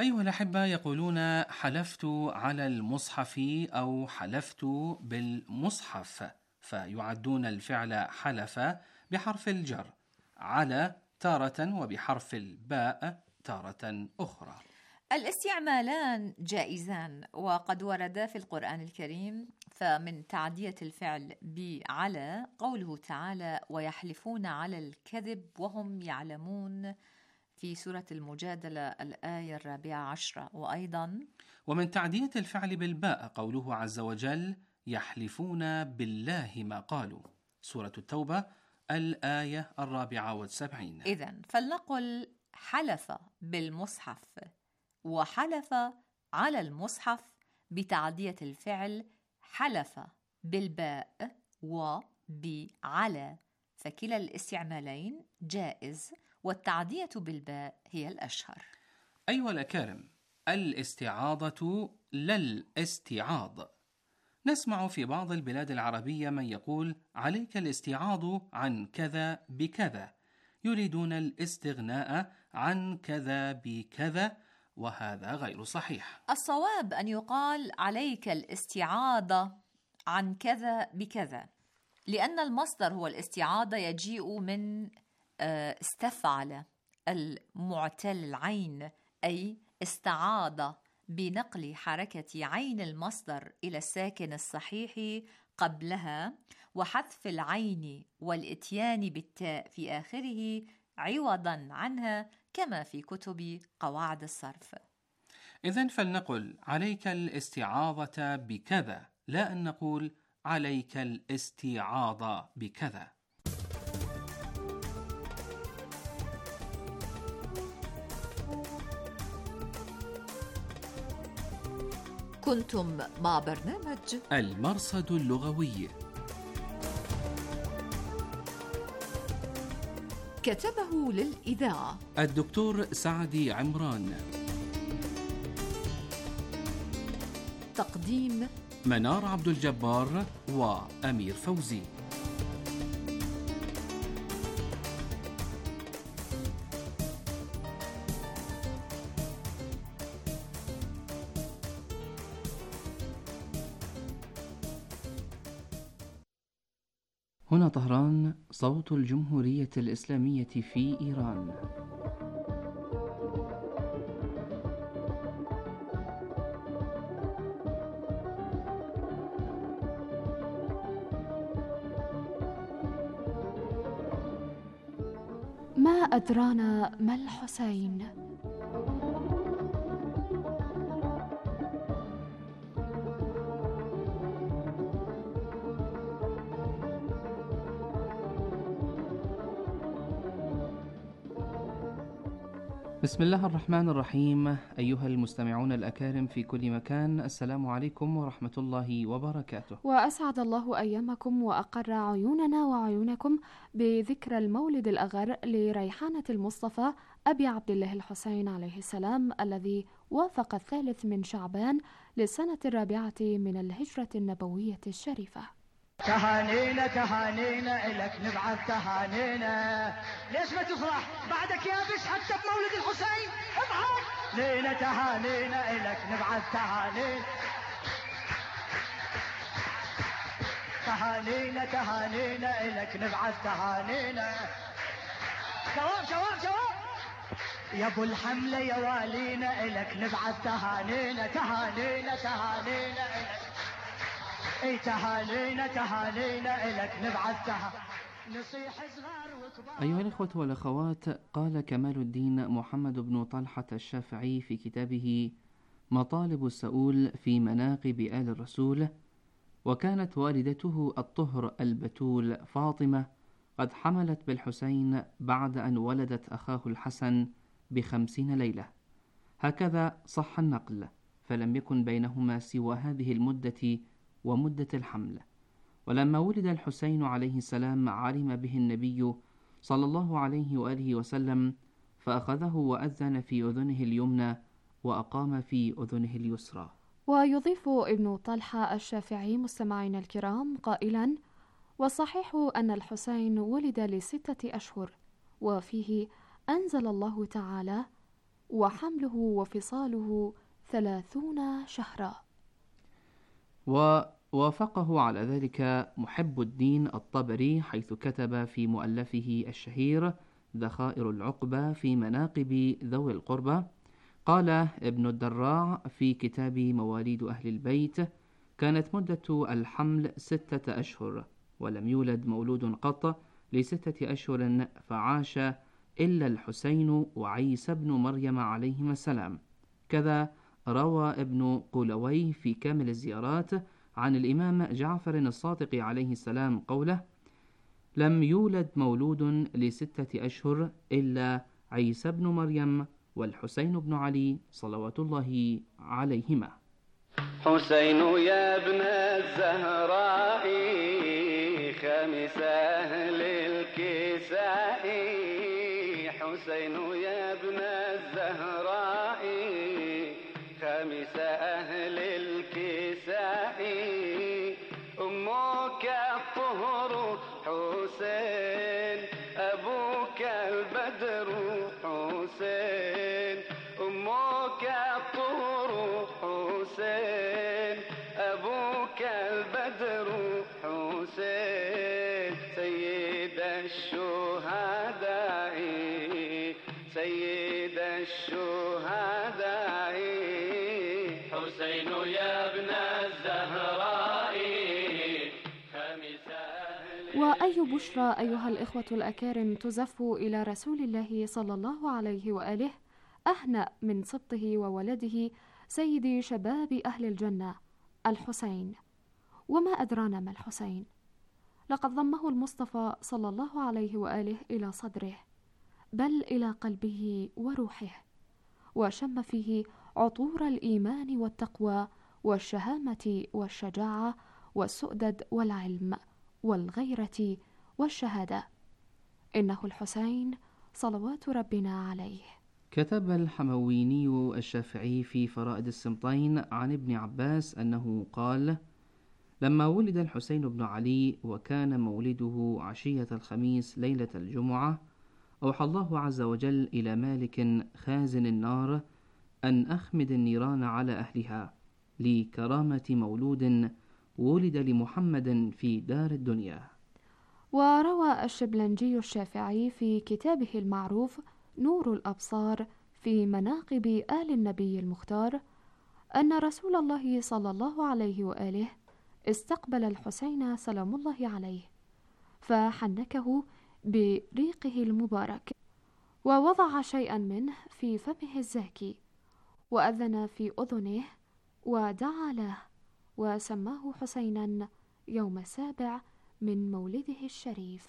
أيها الأحبة، يقولون حلفت على المصحف أو حلفت بالمصحف، فيعدون الفعل حلف بحرف الجر على تارة وبحرف الباء تارة أخرى.
الاستعمالان جائزان وقد وردا في القرآن الكريم، فمن تعدية الفعل بعلى قوله تعالى ويحلفون على الكذب وهم يعلمون في سورة المجادلة الآية 14، وأيضا
ومن تعدية الفعل بالباء قوله عز وجل يحلفون بالله ما قالوا، سورة التوبة الآية 74.
إذن فلنقل حلف بالمصحف وحلف على المصحف بتعدية الفعل حلف بالباء وبعلى، فكلا الاستعمالين جائز والتعدية بالباء هي الأشهر.
أيها الأكارم، الاستعاضة لا الاستعاض. نسمع في بعض البلاد العربية من يقول عليك الاستعاض عن كذا بكذا، يريدون الاستغناء عن كذا بكذا، وهذا غير صحيح.
الصواب أن يقال عليك الاستعاضة عن كذا بكذا، لأن المصدر هو الاستعاضة يجيء من استفعل المعتل العين، أي استعاض بنقل حركة عين المصدر إلى الساكن الصحيح قبلها وحذف العين والإتيان بالتاء في آخره عوضا عنها، كما في كتب قواعد الصرف.
إذن فلنقل عليك الاستعاضة بكذا، لا أن نقول عليك الاستعاضة بكذا.
كنتم مع برنامج
المرصد اللغوي،
كتبه للإذاعة
الدكتور سعدي عمران،
تقديم
منار عبد الجبار وأمير فوزي. هنا طهران، صوت الجمهورية الإسلامية في إيران.
ما أدرانا ما الحسين.
بسم الله الرحمن الرحيم. أيها المستمعون الأكارم في كل مكان، السلام عليكم ورحمة الله وبركاته.
وأسعد الله أيامكم وأقر عيوننا وعيونكم بذكرى المولد الأغر لريحانة المصطفى أبي عبد الله الحسين عليه السلام، الذي وافق 3 من شعبان للسنة 4 من الهجرة النبوية الشريفة.
تهانينا تهانينا إلك نبعث تهانينا، ليش ما تفرح بعدك يا بش حتى بمولد الحسين ابعث لينا تهانينا إلك نبعث تهانينا، تهانينا تهانينا إلك نبعث تهانينا. جواب جواب جواب يا ابو الحملة يا والينا إلك نبعث تهانينا، تهانينا تهانينا إلك، اي تهانينا تهانينا إلك نبعث نصيح صغار وكبار.
أيها الإخوة والأخوات، قال كمال الدين محمد بن طلحة الشافعي في كتابه مطالب السؤول في مناقب آل الرسول: وكانت والدته الطهر البتول فاطمة قد حملت بالحسين بعد أن ولدت أخاه الحسن ب50 ليلة، هكذا صح النقل، فلم يكن بينهما سوى هذه المدة ومدة الحمل. ولما ولد الحسين عليه السلام علم به النبي صلى الله عليه وآله وسلم، فأخذه وأذن في أذنه اليمنى وأقام في أذنه اليسرى.
ويضيف ابن طلحة الشافعي مستمعين الكرام قائلا: والصحيح أن الحسين ولد ل6 أشهر، وفيه أنزل الله تعالى: وحمله وفصاله 30 شهرا.
ووافقه على ذلك محب الدين الطبري، حيث كتب في مؤلفه الشهير ذخائر العقبة في مناقب ذوي القربى. قال ابن الدراع في كتاب مواليد أهل البيت: كانت مدة الحمل 6 أشهر، ولم يولد مولود قط ل6 أشهر فعاش إلا الحسين وعيسى بن مريم عليهما السلام. كذا روى ابن قولوي في كامل الزيارات عن الإمام جعفر الصادق عليه السلام قوله: لم يولد مولود ل6 أشهر إلا عيسى بن مريم والحسين بن علي صلوات الله عليهما.
حسين يا ابن الزهراء خامس أهل الكساء، حسين يا ابن الزهراء خامس أهل الكساء، أمك الطهر حسين أبوك البدر حسين، أمك الطهر حسين أبوك البدر حسين، سيد الشهداء سيد الشهداء، حسين يا ابن الزهراء خامس أهل.
وأي بشرى أيها الإخوة الأكارم تزف إلى رسول الله صلى الله عليه وآله أهنأ من سبطه وولده سيد شباب أهل الجنة الحسين. وما أدرانا ما الحسين؟ لقد ضمه المصطفى صلى الله عليه وآله إلى صدره، بل إلى قلبه وروحه، وشم فيه عطور الإيمان والتقوى والشهامة والشجاعة والسؤدد والعلم والغيرة والشهادة. إنه الحسين صلوات ربنا عليه.
كتب الحمويني الشافعي في فرائد السمطين عن ابن عباس أنه قال: لما ولد الحسين بن علي وكان مولده عشية الخميس ليلة الجمعة، أوحى الله عز وجل إلى مالك خازن النار أن أخمد النيران على أهلها لكرامة مولود ولد لمحمد في دار الدنيا.
وروى الشبلنجي الشافعي في كتابه المعروف نور الأبصار في مناقب آل النبي المختار أن رسول الله صلى الله عليه وآله استقبل الحسين سلام الله عليه، فحنكه بريقه المبارك، ووضع شيئا منه في فمه الزاكي، وأذن في أذنه، ودعا له، وسماه حسينا يوم 7 من مولده الشريف.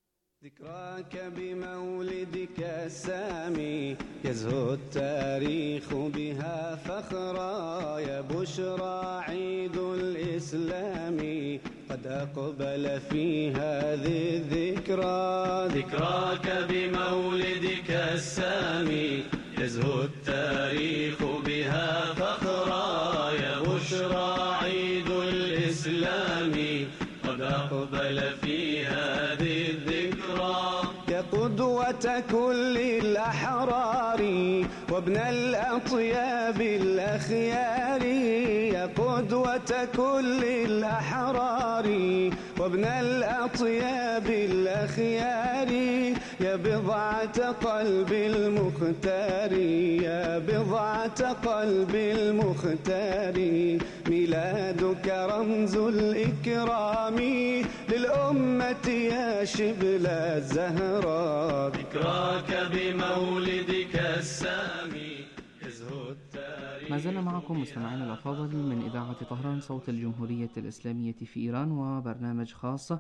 ذكراك بمولدك السامي يزهو التاريخ بها فخرا، يا بشرى عيد الإسلام قد أقبل في هذه الذكرى. ذكراك بمولدك السامي يزهو التاريخ بها فخرا، يا بشرى عيد الإسلام قد أقبل في هذه الذكرى. يا قدوة كل الأحرار وابن الأطياب الأخيار، يا قدوة كل الأحرار وابن الأطياب الأخيار، يا بضعة قلب المختار، يا بضعة قلب المختار، ميلادك رمز الإكرام للأمة يا شبل الزهراء. ذكراك بمولدك السامي يزهو التاريخ.
ما زلنا معكم مستمعين الأفاضل من إذاعة طهران صوت الجمهورية الإسلامية في إيران، وبرنامج خاص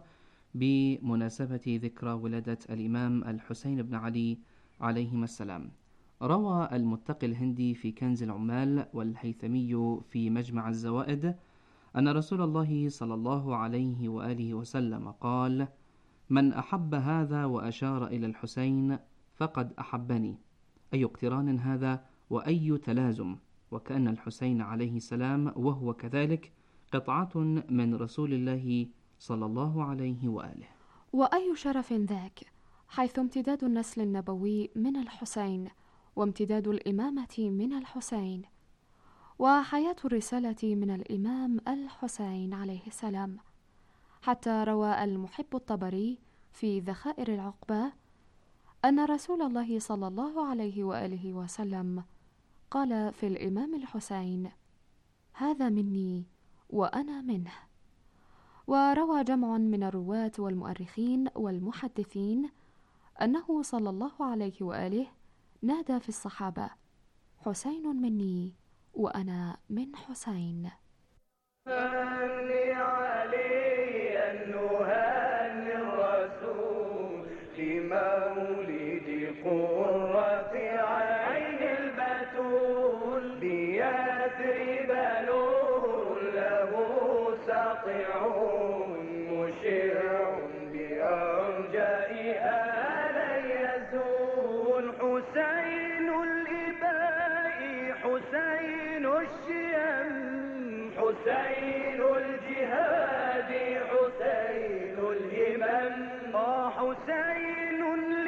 بمناسبة ذكرى ولادة الإمام الحسين بن علي عليهما السلام. روى المتقي الهندي في كنز العمال والهيثمي في مجمع الزوائد أن رسول الله صلى الله عليه وآله وسلم قال: من أحب هذا وأشار إلى الحسين فقد أحبني. أي اقتران هذا وأي تلازم، وكأن الحسين عليه السلام وهو كذلك قطعة من رسول الله صلى الله عليه وآله.
وأي شرف ذاك، حيث امتداد النسل النبوي من الحسين وامتداد الإمامة من الحسين، وحياة الرسالة من الإمام الحسين عليه السلام، حتى روى المحب الطبري في ذخائر العقبة أن رسول الله صلى الله عليه وآله وسلم قال في الإمام الحسين: هذا مني وأنا منه. وروى جمع من الرواة والمؤرخين والمحدثين أنه صلى الله عليه وآله نادى في الصحابة: حسين مني وأنا من حسين.
هني علي أن نهني الرسول لمولد قرة عين البتول، بيثرب نور له ساطع مشع بأرجائها لا يزول. حسين الإباء حسين الشيم حسين الجهاد حسين الهمم، حسين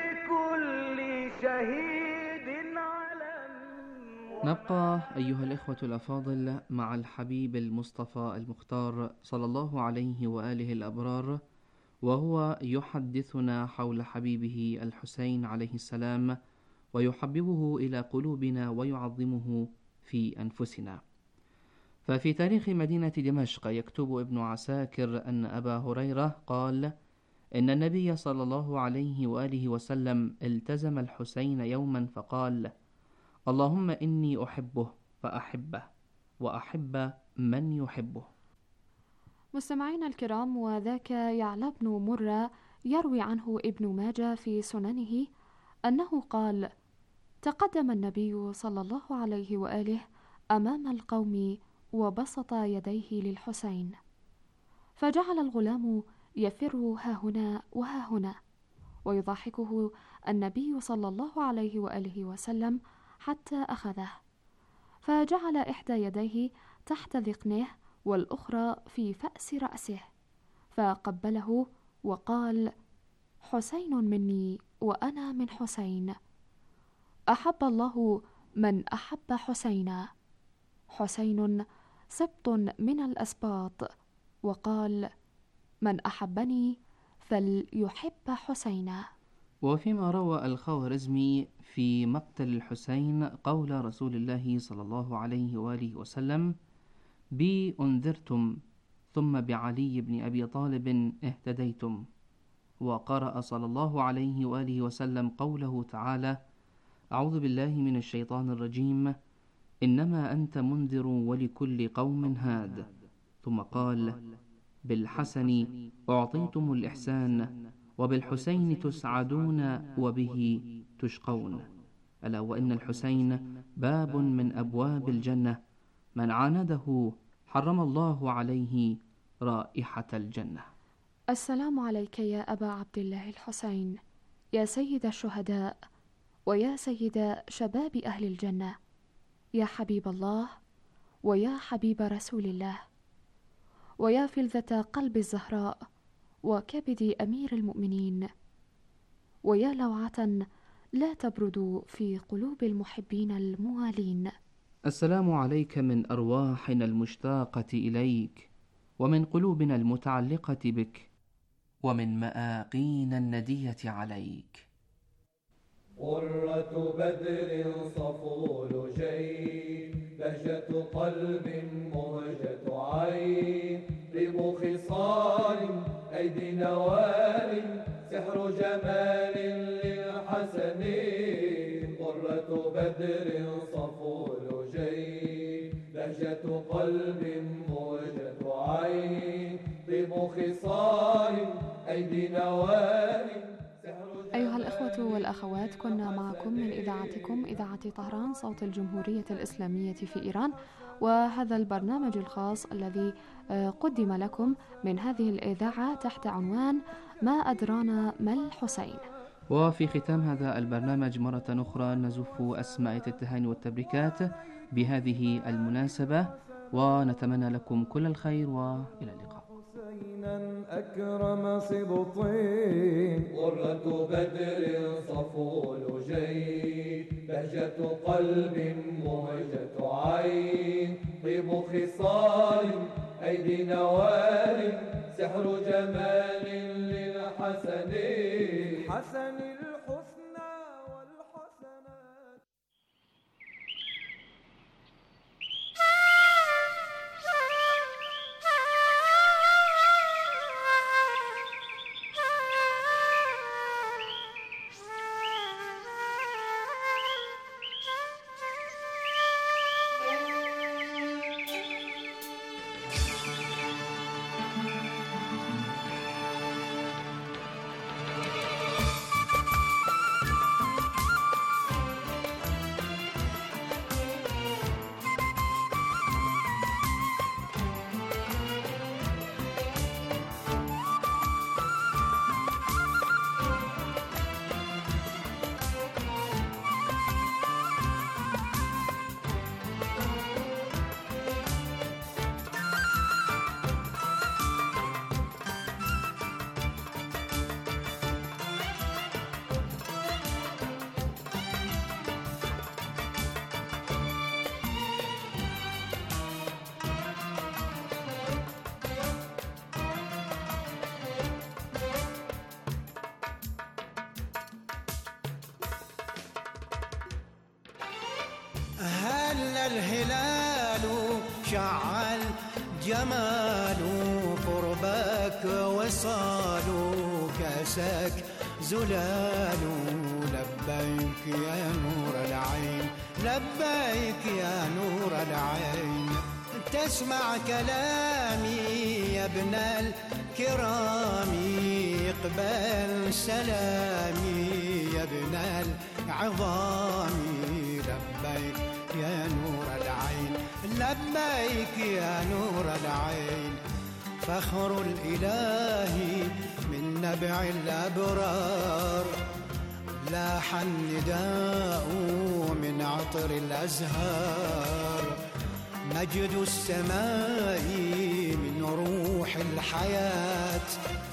لكل شهيد علم.
نبقى أيها الإخوة الأفاضل مع الحبيب المصطفى المختار صلى الله عليه وآله الأبرار، وهو يحدثنا حول حبيبه الحسين عليه السلام، ويحببه إلى قلوبنا ويعظمه في أنفسنا. ففي تاريخ مدينة دمشق يكتب ابن عساكر أن أبا هريرة قال: إن النبي صلى الله عليه وآله وسلم التزم الحسين يوما فقال: اللهم إني أحبه فأحبه وأحب من يحبه.
مستمعينا الكرام، وذاك يعلى بن مرة يروي عنه ابن ماجه في سننه أنه قال: تقدم النبي صلى الله عليه وآله أمام القوم وبسط يديه للحسين، فجعل الغلام يفر هاهنا وهاهنا، ويضحكه النبي صلى الله عليه وآله وسلم حتى أخذه، فجعل إحدى يديه تحت ذقنه والأخرى في فأس رأسه، فقبله وقال: حسين مني وأنا من حسين، أحب الله من أحب حسينا، حسين سبط من الأسباط، وقال: من أحبني فليحب حسينا.
وفيما روى الخوارزمي في مقتل الحسين قول رسول الله صلى الله عليه وآله وسلم: بي أنذرتم ثم بعلي بن أبي طالب اهتديتم. وقرأ صلى الله عليه وآله وسلم قوله تعالى: أعوذ بالله من الشيطان الرجيم، إنما أنت منذر ولكل قوم هاد. ثم قال: بالحسن أعطيتم الإحسان وبالحسين تسعدون وبه تشقون. ألا وإن الحسين باب من أبواب الجنة، من عانده حرم الله عليه رائحة الجنة.
السلام عليك يا أبا عبد الله الحسين، يا سيد الشهداء ويا سيد شباب أهل الجنة، يا حبيب الله ويا حبيب رسول الله، ويا فلذة قلب الزهراء وكبد أمير المؤمنين، ويا لوعة لا تبرد في قلوب المحبين الموالين.
السلام عليك من أرواحنا المشتاقة إليك، ومن قلوبنا المتعلقة بك، ومن مآقينا الندية عليك.
قرة بدر صفو لجين، بهجة قلب مهجة عين، طيب خصال أيدي نوال، سحر جمال للحسنين. قرة بدر صفو لجين، بهجة قلب مهجة عين، طيب خصال أيدي نوال.
أيها الأخوة والأخوات، كنا معكم من إذاعتكم إذاعة طهران صوت الجمهورية الإسلامية في إيران، وهذا البرنامج الخاص الذي قدم لكم من هذه الإذاعة تحت عنوان ما أدرانا ما الحسين.
وفي ختام هذا البرنامج مرة أخرى نزف أسماء التهاني والتبريكات بهذه المناسبة، ونتمنى لكم كل الخير وإلى اللقاء.
حسينا أكرم سبطين
غرة بدر صفو لجين بهجة قلب موجة عين طيب خصال أيدي نوال سحر جمال للحسنين
حسن الحسنى والحسنات.
هل الهلال شعل جمال قربك وصال كاسك زلال لبيك يا نور العين لبيك يا نور العين تسمع كلامي يا ابن الكرام اقبل سلامي يا ابن العظام لبيك يا نور العين لبيك يا نور العين فخر الإله من نبع الأبرار لاح النداء من عطر الأزهار مجد السماء من روح الحياة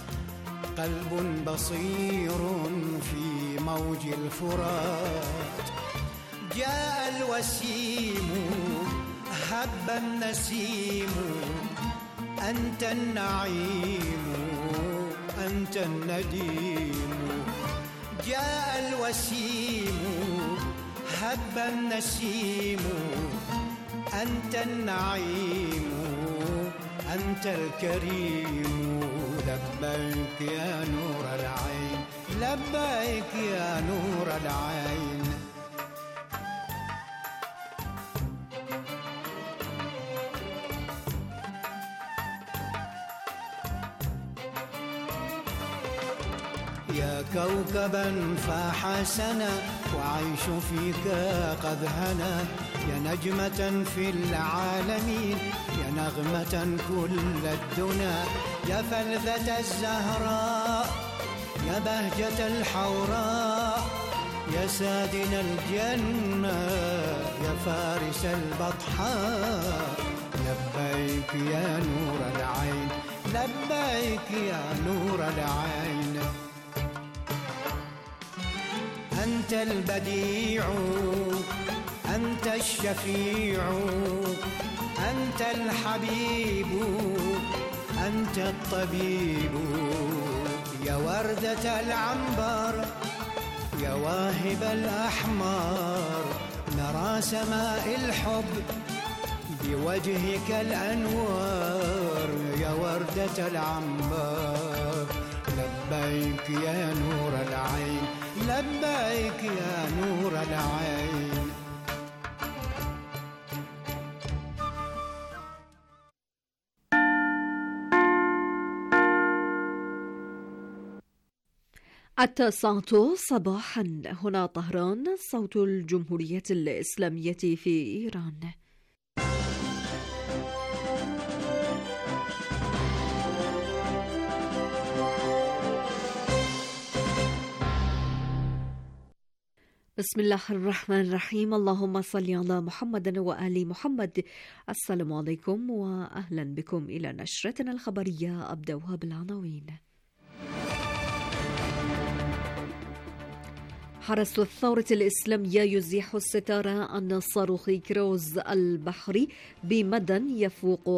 قلب بصير في موج الفرات جاء الوسيم هب النسيم أنت النعيم أنت النديم جاء الوسيم هب النسيم أنت النعيم أنت الكريم لبيك يا نور العين لبيك يا نور العين يا كوكبا فاح سنا وعيش فيك قد هنا يا نجمة في العالمين يا نغمة كل الدنا يا فلذة الزهراء يا بهجة الحوراء يا سادن الجنة يا فارس البطحاء لبيك يا نور العين لبيك يا نور العين أنت البديع أنت الشفيع أنت الحبيب أنت الطبيب يا وردة العنبر يا واهب الأحمر نرى سماء الحب بوجهك الأنوار يا وردة العنبر لبيك يا نور العين لبيك يا نور العين
التاسعة صباحا هنا طهران صوت الجمهورية الإسلامية في إيران. بسم الله الرحمن الرحيم. اللهم صل على محمد وآل محمد. السلام عليكم وأهلا بكم إلى نشرتنا الخبرية. أبدأها بالعناوين. حرس الثورة الإسلامية يزيح الستار عن صاروخ كروز البحري بمدى يفوق